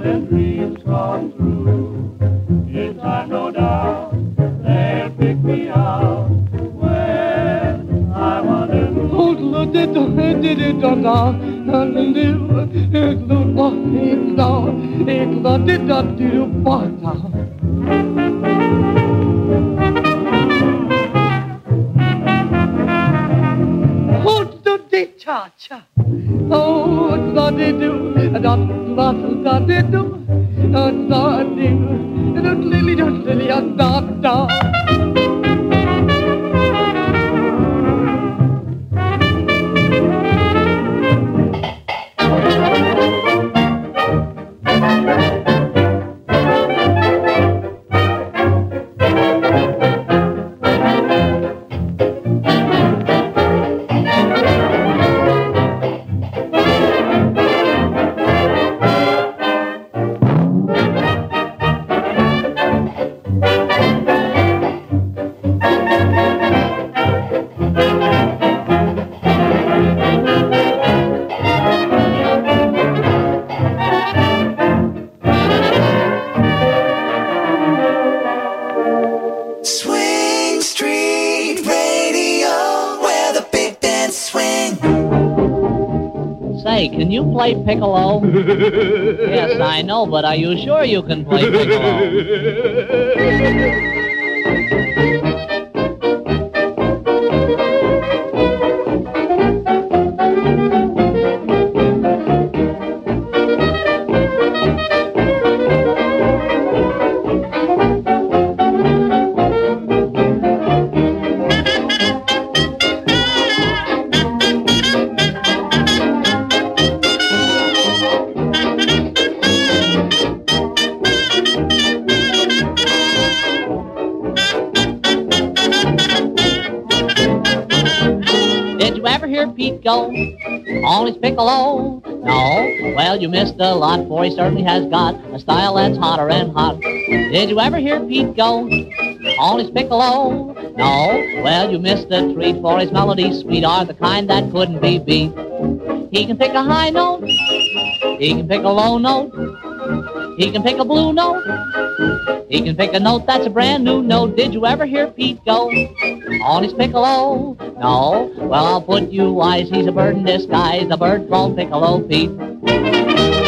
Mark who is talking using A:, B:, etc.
A: and dreams come true. In time, no doubt, they'll pick me out when I wonder who.
B: Cha-cha. Oh, da-de-do, da-da-da-da-do, da-da-do, da-da-da-da-da.
C: Say, can you play piccolo? Yes, I know, but are you sure you can play piccolo? Did you ever hear Pete go on his piccolo? No? Well, you missed a lot, for he certainly has got a style that's hotter and hot. Did you ever hear Pete go on his piccolo? No? Well, you missed a treat, for his melodies sweet are the kind that couldn't be beat. He can pick a high note, he can pick a low note, he can pick a blue note, he can pick a note that's a brand new note. Did you ever hear Pete go on his piccolo? No? Well, I'll put you wise, he's a bird in disguise, a bird called Piccolo Pete.